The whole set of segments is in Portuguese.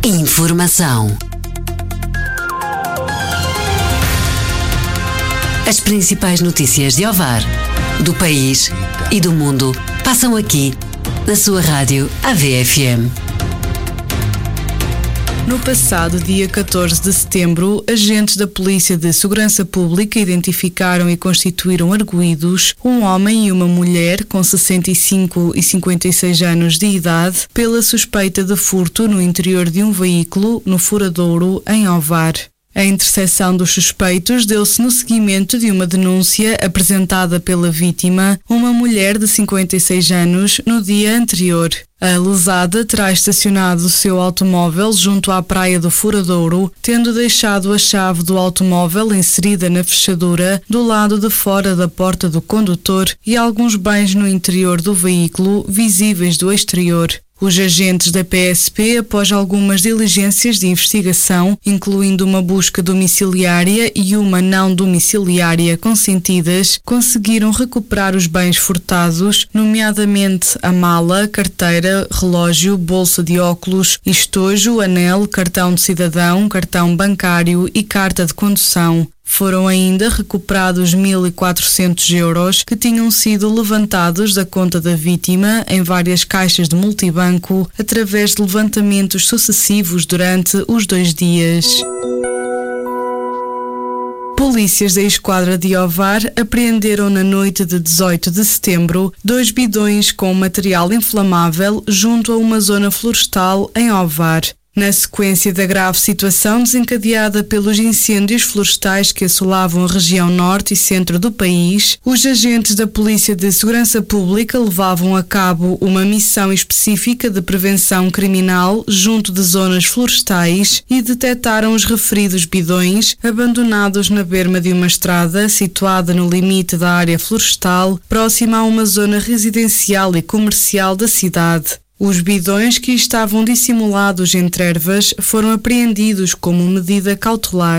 Informação. As principais notícias de Ovar, do país e do mundo passam aqui, na sua rádio AVFM. No passado dia 14 de setembro, agentes da Polícia de Segurança Pública identificaram e constituíram arguidos um homem e uma mulher com 65 e 56 anos de idade pela suspeita de furto no interior de um veículo no Furadouro, em Ovar. A interseção dos suspeitos deu-se no seguimento de uma denúncia apresentada pela vítima, uma mulher de 56 anos, no dia anterior. A lesada terá estacionado o seu automóvel junto à praia do Furadouro, tendo deixado a chave do automóvel inserida na fechadura do lado de fora da porta do condutor e alguns bens no interior do veículo visíveis do exterior. Os agentes da PSP, após algumas diligências de investigação, incluindo uma busca domiciliária e uma não domiciliária consentidas, conseguiram recuperar os bens furtados, nomeadamente a mala, carteira, relógio, bolsa de óculos, estojo, anel, cartão de cidadão, cartão bancário e carta de condução. Foram ainda recuperados 1.400 euros que tinham sido levantados da conta da vítima em várias caixas de multibanco através de levantamentos sucessivos durante os 2 dias. Polícias da Esquadra de Ovar apreenderam na noite de 18 de setembro 2 bidões com material inflamável junto a uma zona florestal em Ovar. Na sequência da grave situação desencadeada pelos incêndios florestais que assolavam a região norte e centro do país, os agentes da Polícia de Segurança Pública levavam a cabo uma missão específica de prevenção criminal junto de zonas florestais e detectaram os referidos bidões abandonados na berma de uma estrada situada no limite da área florestal, próxima a uma zona residencial e comercial da cidade. Os bidões, que estavam dissimulados entre ervas, foram apreendidos como medida cautelar.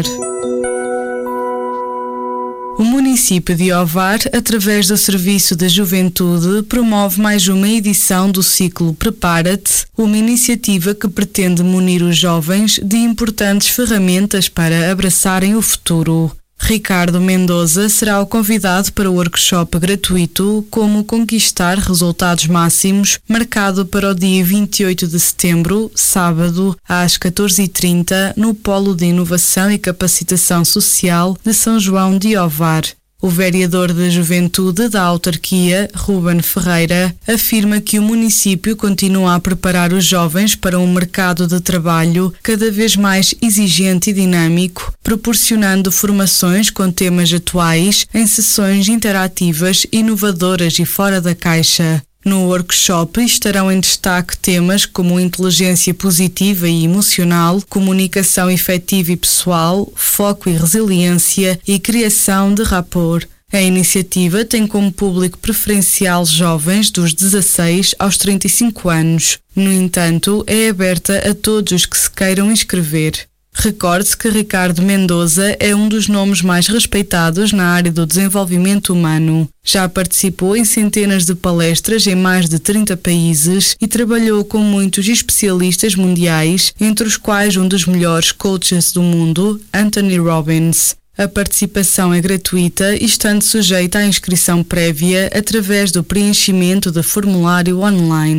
O município de Ovar, através do Serviço da Juventude, promove mais uma edição do ciclo Prepara-te, uma iniciativa que pretende munir os jovens de importantes ferramentas para abraçarem o futuro. Ricardo Mendoza será o convidado para o workshop gratuito Como Conquistar Resultados Máximos, marcado para o dia 28 de setembro, sábado, às 14h30, no Polo de Inovação e Capacitação Social de São João de Ovar. O vereador da Juventude da autarquia, Ruben Ferreira, afirma que o município continua a preparar os jovens para um mercado de trabalho cada vez mais exigente e dinâmico, proporcionando formações com temas atuais em sessões interativas, inovadoras e fora da caixa. No workshop estarão em destaque temas como inteligência positiva e emocional, comunicação efetiva e pessoal, foco e resiliência e criação de rapport. A iniciativa tem como público preferencial jovens dos 16 aos 35 anos. No entanto, é aberta a todos os que se queiram inscrever. Recorde-se que Ricardo Mendoza é um dos nomes mais respeitados na área do desenvolvimento humano. Já participou em centenas de palestras em mais de 30 países e trabalhou com muitos especialistas mundiais, entre os quais um dos melhores coaches do mundo, Anthony Robbins. A participação é gratuita e estando sujeita à inscrição prévia através do preenchimento de formulário online.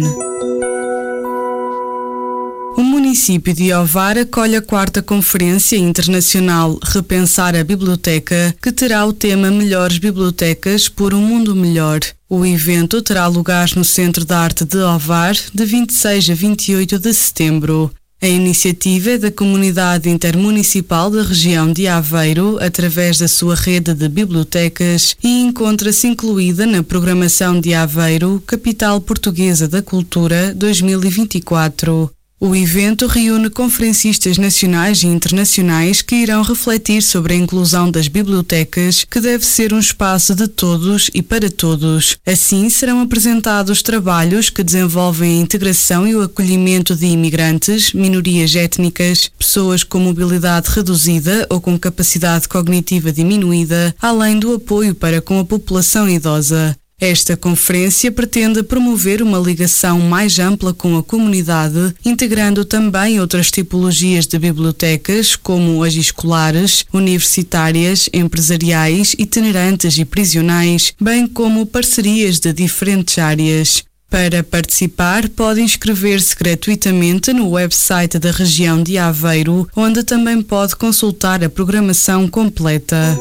O município de Ovar acolhe a 4ª Conferência Internacional Repensar a Biblioteca, que terá o tema Melhores Bibliotecas por um Mundo Melhor. O evento terá lugar no Centro de Arte de Ovar, de 26 a 28 de setembro. A iniciativa é da Comunidade Intermunicipal da região de Aveiro, através da sua rede de bibliotecas, e encontra-se incluída na programação de Aveiro, Capital Portuguesa da Cultura 2024. O evento reúne conferencistas nacionais e internacionais que irão refletir sobre a inclusão das bibliotecas, que deve ser um espaço de todos e para todos. Assim, serão apresentados trabalhos que desenvolvem a integração e o acolhimento de imigrantes, minorias étnicas, pessoas com mobilidade reduzida ou com capacidade cognitiva diminuída, além do apoio para com a população idosa. Esta conferência pretende promover uma ligação mais ampla com a comunidade, integrando também outras tipologias de bibliotecas, como as escolares, universitárias, empresariais, itinerantes e prisionais, bem como parcerias de diferentes áreas. Para participar, pode inscrever-se gratuitamente no website da região de Aveiro, onde também pode consultar a programação completa.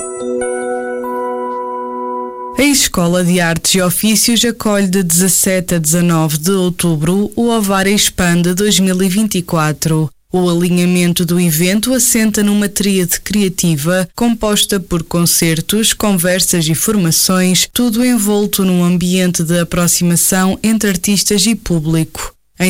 A Escola de Artes e Ofícios acolhe de 17 a 19 de outubro o Ovar Expande 2024. O alinhamento do evento assenta numa tríade criativa composta por concertos, conversas e formações, tudo envolto num ambiente de aproximação entre artistas e público. Em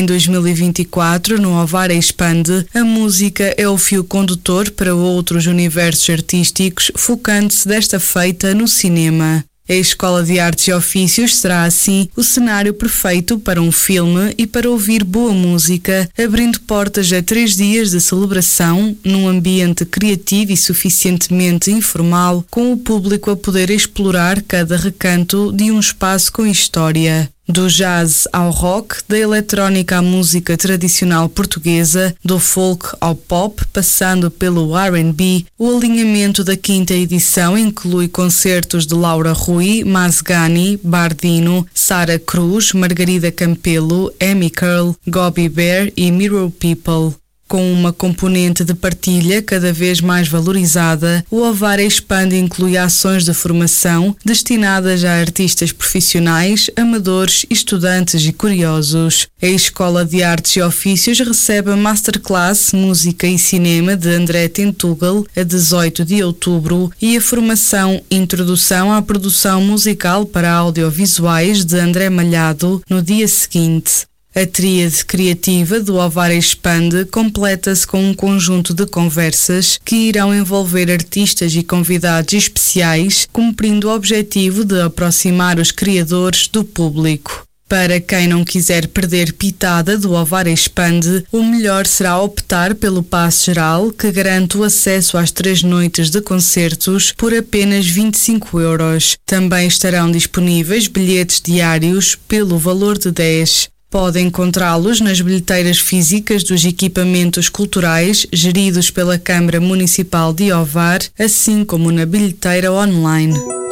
2024, no Ovar Expande, a música é o fio condutor para outros universos artísticos, focando-se desta feita no cinema. A Escola de Artes e Ofícios será, assim, o cenário perfeito para um filme e para ouvir boa música, abrindo portas a 3 dias de celebração, num ambiente criativo e suficientemente informal, com o público a poder explorar cada recanto de um espaço com história. Do jazz ao rock, da eletrónica à música tradicional portuguesa, do folk ao pop, passando pelo R&B, o alinhamento da 5ª edição inclui concertos de Laura Rui, Mazgani, Bardino, Sara Cruz, Margarida Campelo, Amy Curl, Gobby Bear e Mirror People. Com uma componente de partilha cada vez mais valorizada, o Ovar Expande inclui ações de formação destinadas a artistas profissionais, amadores, estudantes e curiosos. A Escola de Artes e Ofícios recebe a Masterclass Música e Cinema de André Tentugal a 18 de outubro e a formação Introdução à Produção Musical para Audiovisuais de André Malhado no dia seguinte. A tríade criativa do Ovar Expande completa-se com um conjunto de conversas que irão envolver artistas e convidados especiais, cumprindo o objetivo de aproximar os criadores do público. Para quem não quiser perder pitada do Ovar Expande, o melhor será optar pelo passe geral, que garante o acesso às 3 noites de concertos por apenas 25 €. Também estarão disponíveis bilhetes diários pelo valor de 10. Pode encontrá-los nas bilheteiras físicas dos equipamentos culturais geridos pela Câmara Municipal de Ovar, assim como na bilheteira online.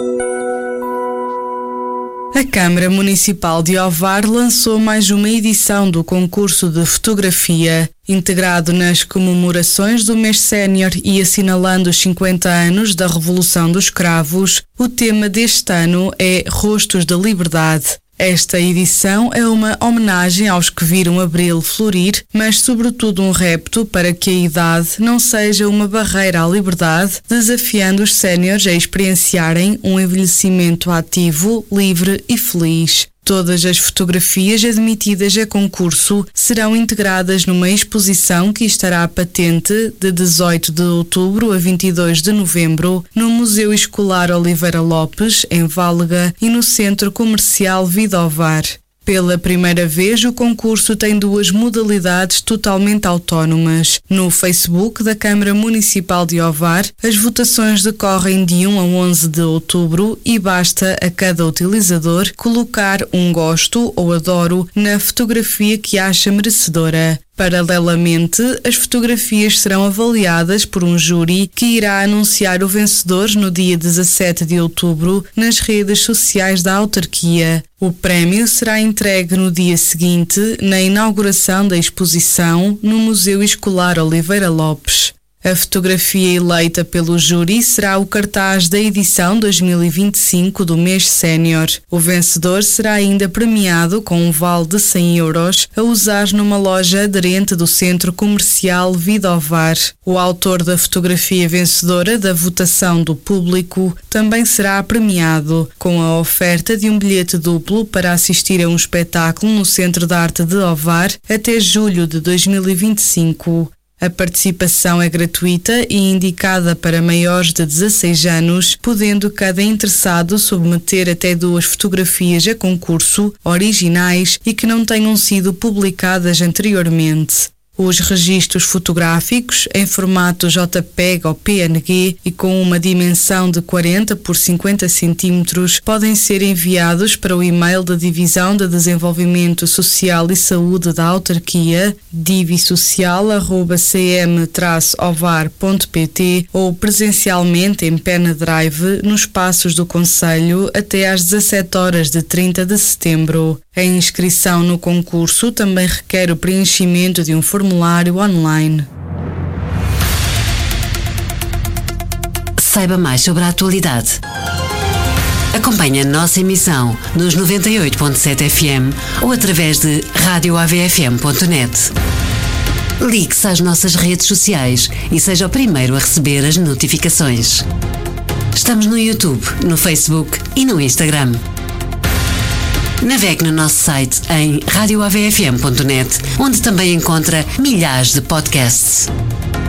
A Câmara Municipal de Ovar lançou mais uma edição do concurso de fotografia. Integrado nas comemorações do mês sénior e assinalando os 50 anos da Revolução dos Cravos, o tema deste ano é Rostos da Liberdade. Esta edição é uma homenagem aos que viram abril florir, mas sobretudo um repto para que a idade não seja uma barreira à liberdade, desafiando os séniores a experienciarem um envelhecimento ativo, livre e feliz. Todas as fotografias admitidas a concurso serão integradas numa exposição que estará patente de 18 de outubro a 22 de novembro no Museu Escolar Oliveira Lopes, em Válega, e no Centro Comercial Vida Ovar. Pela primeira vez, o concurso tem 2 modalidades totalmente autónomas. No Facebook da Câmara Municipal de Ovar, as votações decorrem de 1 a 11 de outubro e basta a cada utilizador colocar um gosto ou adoro na fotografia que acha merecedora. Paralelamente, as fotografias serão avaliadas por um júri que irá anunciar o vencedor no dia 17 de outubro nas redes sociais da autarquia. O prémio será entregue no dia seguinte, na inauguração da exposição no Museu Escolar Oliveira Lopes. A fotografia eleita pelo júri será o cartaz da edição 2025 do mês sénior. O vencedor será ainda premiado com um vale de 100 € a usar numa loja aderente do Centro Comercial Vida Ovar. O autor da fotografia vencedora da votação do público também será premiado, com a oferta de um bilhete duplo para assistir a um espetáculo no Centro de Arte de Ovar até julho de 2025. A participação é gratuita e indicada para maiores de 16 anos, podendo cada interessado submeter até 2 fotografias a concurso, originais e que não tenham sido publicadas anteriormente. Os registros fotográficos em formato JPEG ou PNG e com uma dimensão de 40 por 50 centímetros podem ser enviados para o e-mail da Divisão de Desenvolvimento Social e Saúde da Autarquia, divisocial@cm-ovar.pt ou presencialmente em Pena Drive, nos Passos do Concelho, até às 17 horas de 30 de setembro. A inscrição no concurso também requer o preenchimento de um formulário online. Saiba mais sobre a atualidade. Acompanhe a nossa emissão nos 98.7 FM ou através de radioavfm.net. Ligue-se às nossas redes sociais e seja o primeiro a receber as notificações. Estamos no YouTube, no Facebook e no Instagram. Navegue no nosso site em radioavfm.net, onde também encontra milhares de podcasts.